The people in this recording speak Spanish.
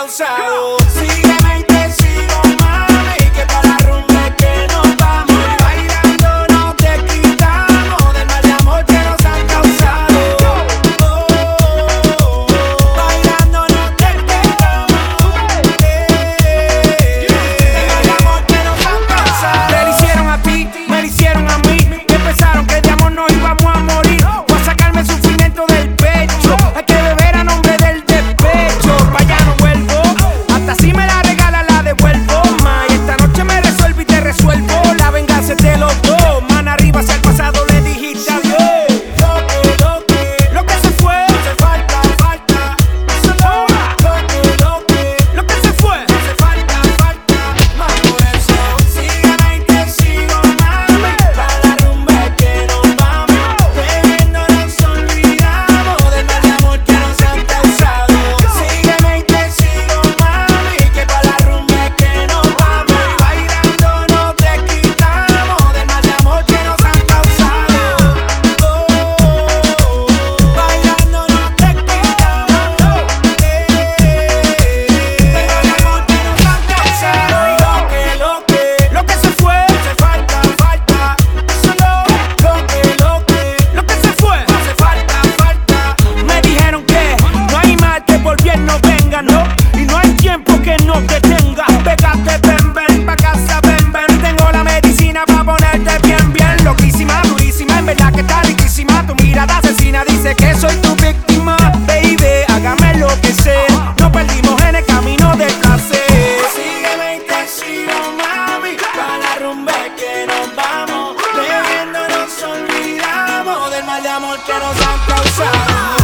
causado. Sígueme y te sigo, mami, que pa' la rumba es que nos vamos. Y bailando no te quitamos del mal de amor que nos han causado. Bailando no te quitamos del mal de amor que nos han causado. Te lo hicieron a ti, me lo hicieron a mí, que pensaron que de amor nos íbamos a morir. Voy a sacarme el sufrimiento del pecho, hay que beber a nombre del despecho. Pa' allá no vuelvo, hasta si me la regala la devuelvo, ma. Y esta noche me resuelvo y te resuelvo. La venganza es de los dos, mano arriba hacia el pasado le dijiste adiós. Lo que se fue, hace falta, falta. Solo lo que se fue, hace falta, falta. Más por eso, sígueme y te sigo, mami. Pa' la rumba es que nos vamos. Bebiendo nos olvidamos del mal de amor que nos han causado. Sígueme y te sigo, mami, que pa' la rumba es que nos vamos. Y bailando no te quitamos del mal de amor que nos han causado. Bailando no te quitamos del mal de amor que nos han causado. Y lo que se fue, hace falta, falta. Solo lo que se fue, hace falta, falta. Me dijeron que no hay mal que por bien no venga, no. Y no hay tiempo que nos detenga. Pégate, ven, pa' casa, ven. Tengo la medicina pa' ponerte bien, bien. Loquísima, durísima, en verdad que está riquísima. Tu mirada asesina dice que soy tu víctima. Baby, hágame lo que sé. Nos perdimos en el camino del placer. Sígueme y te sigo, mami. Pa' la rumba es que nos vamos. Bebiendo nos olvidamos del mal de amor que nos han causado.